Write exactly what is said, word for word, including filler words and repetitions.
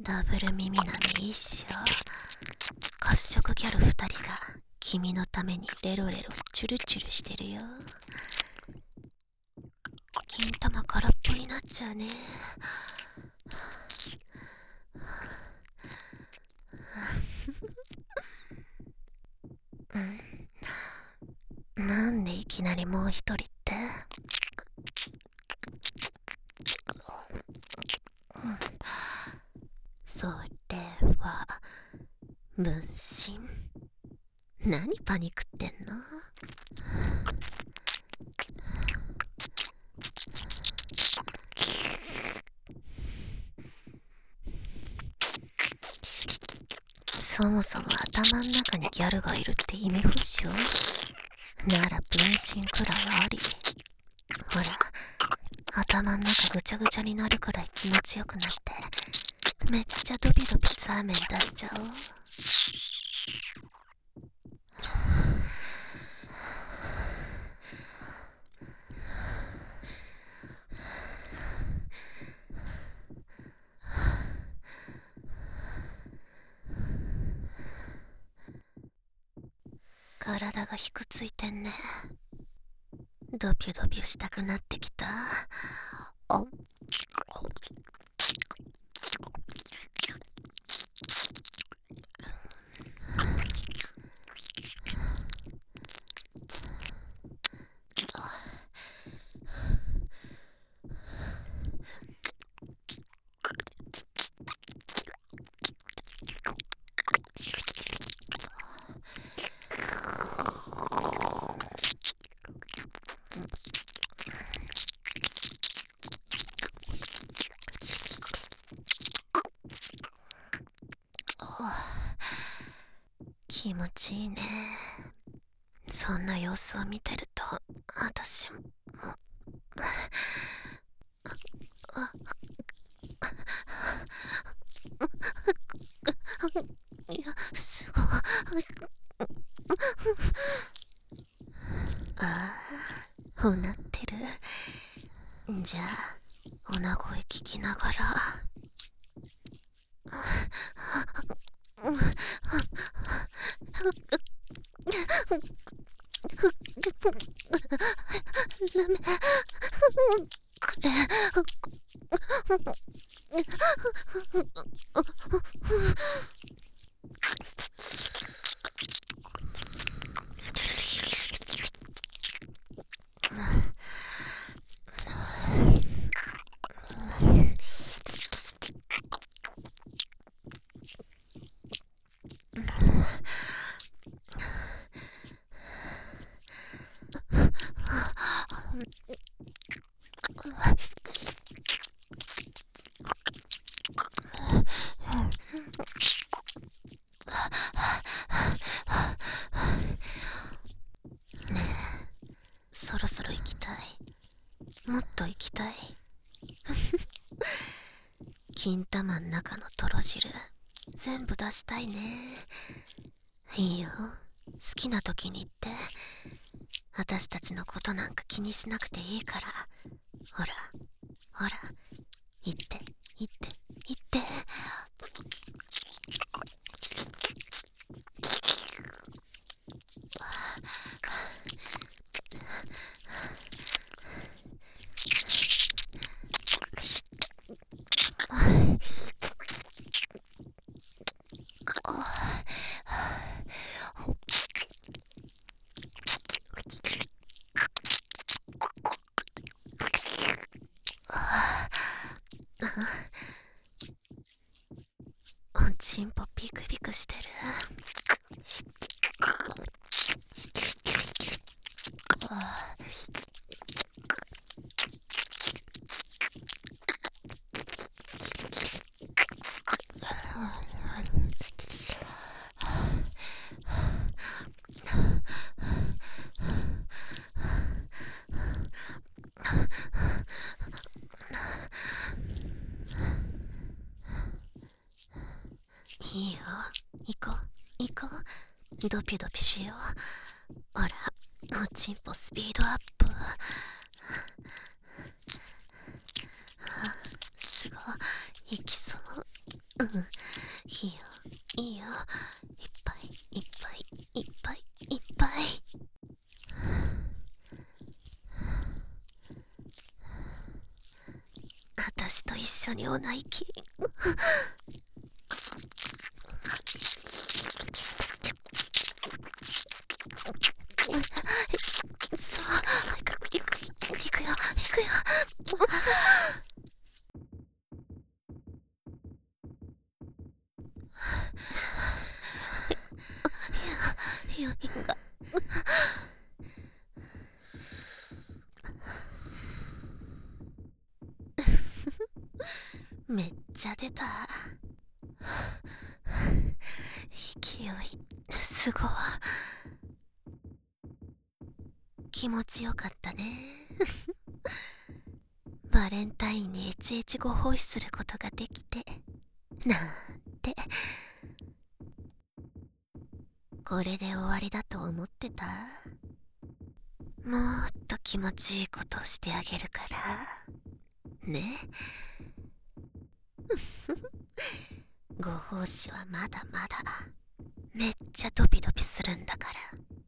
ダブル耳なのいいっしょ。褐色ギャル二人が君のためにレロレロチュルチュルしてるよ。金玉空っぽになっちゃうね。うん、なんでいきなりもう一人って。それは分身。何パニクってんの？そもそも頭ん中にギャルがいるって意味不詳なら分身くらいあり。ほら、頭ん中ぐちゃぐちゃになるくらい気持ちよくなってめっちゃドビドビザーメン出しちゃおう。体がひくついてんね。ドピュドピュしたくなってきた。あ気持ちいいね。そんな様子を見てると私もいやすごい。ああ、うなってる。じゃあ女声聞きながらラメくれ。そろそろ行きたい。もっと行きたい。金玉ん中のとろ汁全部出したいね。いいよ、好きな時に言って。私たちのことなんか気にしなくていいから。ほらほら、言って言って言って。おちんぽピクピクしてる。いいよ、行こう行こう。ドピドピしよう。ほら、おちんぽスピードアップ。すごい、いきそう。 うん、いいよいいよ、いっぱいいっぱいいっぱいいっぱい。私と一緒におな息。そう、行く行く行くよ行くよ。いやいやがめっちゃ出た。勢いすごい。気持ちよかったね。バレンタインにエチエチご奉仕することができて、なんて。これで終わりだと思ってた？もっと気持ちいいことをしてあげるからね。ご奉仕はまだまだめっちゃドピドピするんだから。